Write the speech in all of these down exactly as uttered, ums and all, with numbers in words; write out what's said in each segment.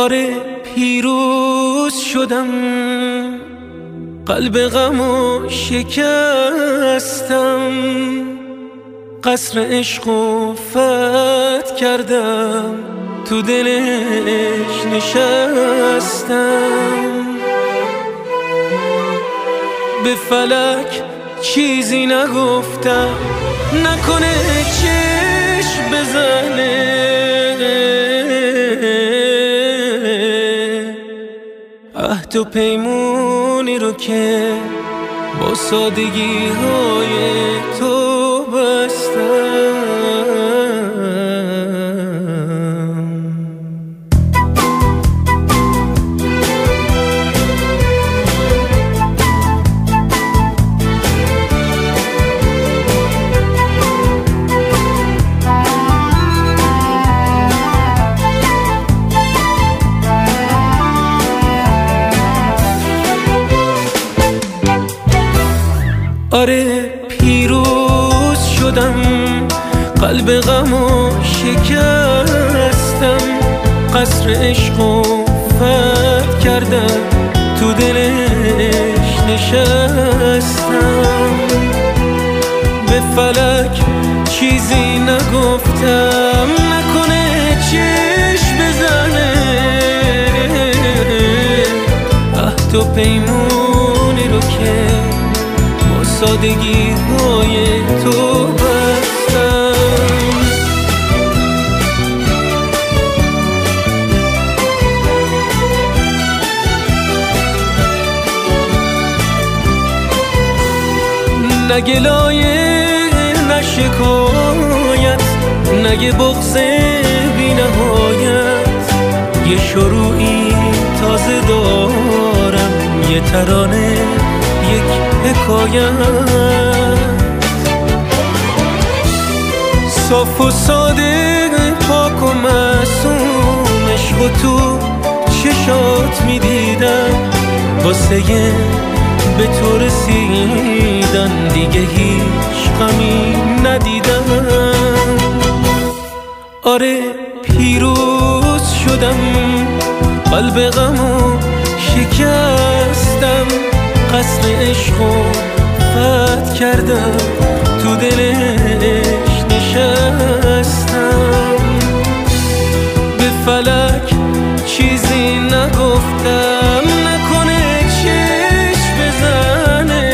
آره پیروز شدم، قلب غمو شکستم، قصر عشقو فتح کردم، تو دلش نشستم. به فلک چیزی نگفتم، نکنه چشم بزنه، عهد و پیمونی رو که با سادگی های تو بستم. آره پیروز شدم، قلب غمو شکستم، قصر عشقو فتح کردم، تو دلش نشستم. به فلک چیزی نگفتم، نکنه چشم بزنه، عهد و پیمونی رو که سادگی های تو بستم. نه گلایه نه شکایت، نه بغض بی نهایت، یه شروعی تازه دارم، یه ترانه یک حکایت. صاف و ساده پاک و معصوم، عشق و تو چشات میدیدم، واسه به تو رسیدن دیگه هیچ غمی ندیدم. آره پیروز شدم، قلب غمو شکستم، قصر عشقو فتح کردم، تو دلش نشستم. به فلک چیزی نگفتم، نکنه چشم بزنه،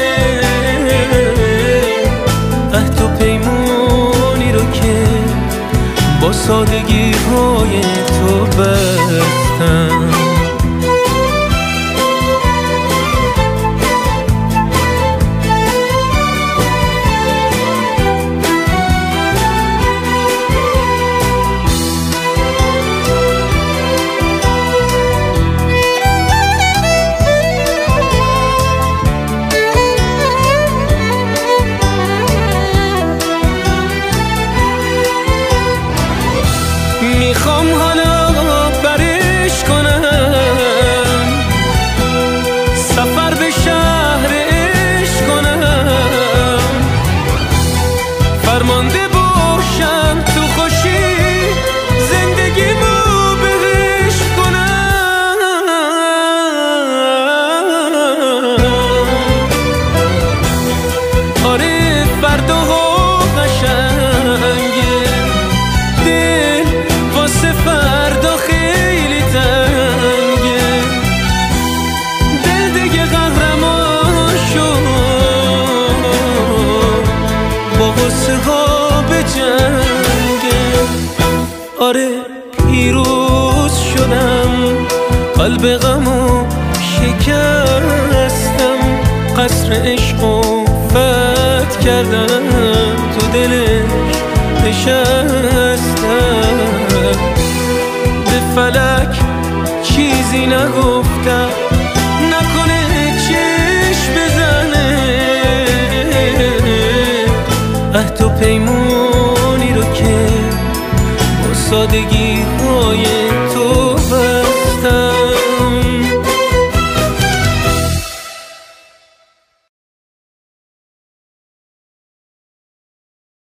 عهد و پیمونی رو که با سادگی های تو بستم. میخوام حالا برش کنم، سفر به شهر عشق کنم، فرمانده باشم تو خوشی، زندگیمو بهش کنم. آره فرداها قشنگه، دل واسه فردا خیلی تنگه، دل دیگه قهرمان شد، با غصه ها به جنگه. آره پیروز شدم، قلب غمو شکستم، قصر عشقو فتح کردم، تو دلش نشستم. به فلک چیزی نگفتم، نکنه چشم بزنه، عهد و پیمونی رو که با سادگی